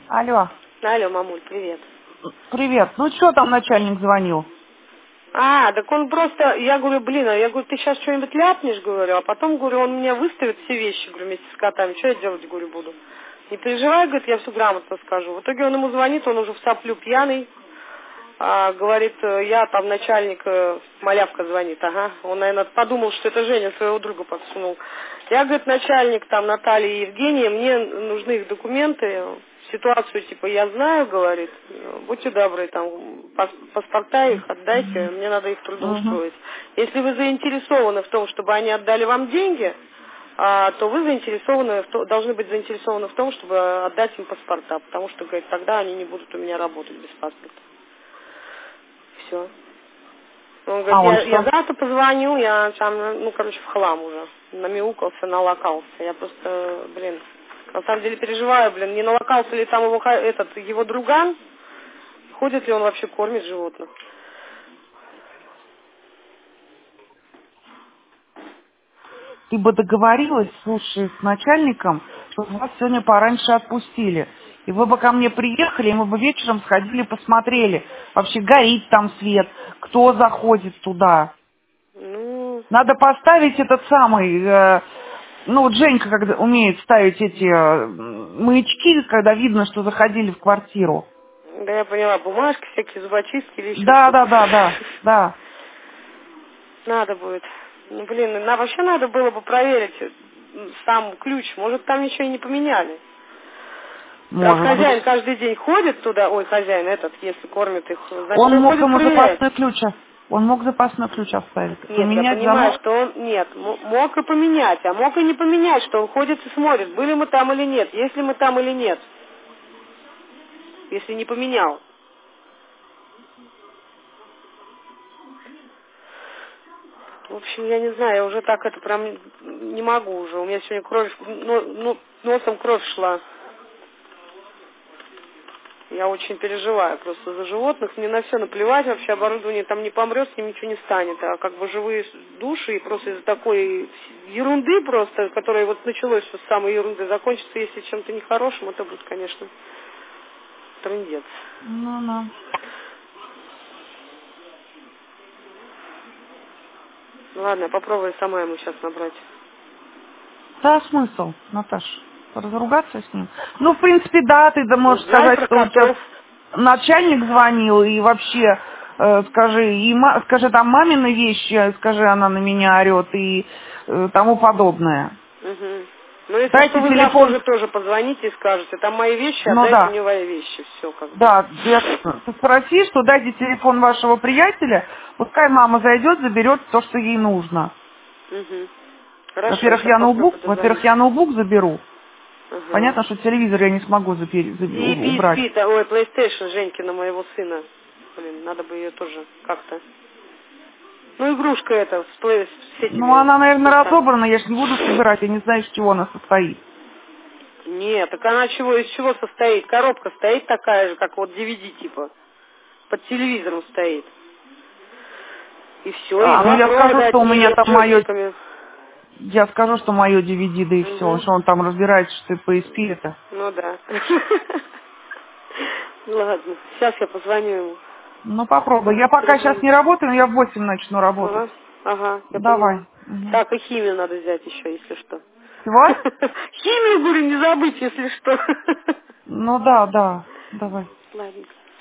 Алло. Алло, мамуль, привет. Привет. Ну что там начальник звонил? Так он просто, я говорю, я говорю, ты сейчас что-нибудь ляпнешь, говорю, а потом, говорю, он меня выставит все вещи, говорю, вместе с котами, что я делать, говорю, буду? Не переживай, говорит, я все грамотно скажу. В итоге он ему звонит, он уже в соплю пьяный, говорит, я там начальник, малявка звонит, ага. Он, наверное, подумал, что это Женя своего друга подсунул. Я, говорит, начальник там Наталья и Евгения, мне нужны их документы, ситуацию типа я знаю, говорит, будьте добры, там, паспорта их отдайте, мне надо их Угу. трудоустроить. Если вы заинтересованы в том, чтобы они отдали вам деньги, то вы должны быть заинтересованы в том, чтобы отдать им паспорта, потому что, говорит, тогда они не будут у меня работать без паспорта. Все. Он говорит, А он я что? завтра позвоню, я там, в хлам уже. Намяукался, налокался. Я просто, на самом деле переживаю, не налокался ли там его друган, ходит ли он вообще кормит животных. Ты бы договорилась, слушай, с начальником, чтобы вас сегодня пораньше отпустили. И вы бы ко мне приехали, и мы бы вечером сходили, посмотрели. Вообще горит там свет, кто заходит туда. Ну, Надо поставить этот самый, вот Женька когда умеет ставить эти маячки, когда видно, что заходили в квартиру. да я поняла, бумажки, всякие зубочистки или еще Да, да, что-то. да, да, да. Надо будет. Вообще надо было бы проверить сам ключ. Может, там ничего и не поменяли. Раз Может быть. хозяин каждый день ходит туда, хозяин этот, если кормит их, значит, Он он мог ходит ему проверять. запасной ключ, он мог запасной ключ оставить. Нет, я Поменять понимаю, замок. что мог и поменять, а мог и не поменять, что он ходит и смотрит, были мы там или нет, если мы там или нет, если не поменял. В общем, я не знаю, я уже так это прям не могу уже, у меня сегодня кровь, носом кровь шла. Я очень переживаю просто за животных. Мне на все наплевать, вообще оборудование там не помрет, с ним ничего не станет. А как бы живые души, и просто из-за такой ерунды просто, которая вот началась с самой ерунды, закончится, если чем-то нехорошим, это будет, конечно, трындец. Ну. Ну ладно, я попробую сама ему сейчас набрать. Да, смысл, Наташ, разругаться с ним. Ну, в принципе, да, ты да можешь Узнай сказать, про что у тебя котов. начальник звонил, и вообще, скажи там мамины вещи, скажи, она на меня орет, и тому подобное. Угу. Ну, если что, Дайте вы завтра телефон, уже тоже позвоните и скажете, там мои вещи, ну отдайте да, мне мои вещи, все как бы. да, ты спроси, что дайте телефон вашего приятеля, пускай мама зайдет, заберет то, что ей нужно. Угу. Хорошо, я Во-первых, сейчас попробую во-первых, дозвониться. я ноутбук заберу. Ага. Понятно, что телевизор я не смогу И убрать. PSP, PlayStation Женькина, моего сына. Надо бы ее тоже как-то. Ну, игрушка эта, с Ну, этими, она, наверное, чисто. разобрана, я ж не буду собирать, я не знаю, из чего она состоит. Нет, так она из чего состоит? Коробка стоит такая же, как вот DVD типа. Под телевизором стоит. И все, и Ну два я скажу, провода что от у меня нее с там мое, джойстиками. я скажу, что мое DVD, да и все, Угу. что он там разбирается, что и PSP это. Ну да. Ладно, сейчас я позвоню ему. Ну, попробуй. Я пока сейчас Перезвоню. не работаю, но я в 8 начну работать. Ага, ага, я Давай. поняла. Мгм. Так, и химию надо взять еще, если что. Всего? Химию, говорю, не забыть, если что. Ну да, да. Давай. Ладненько.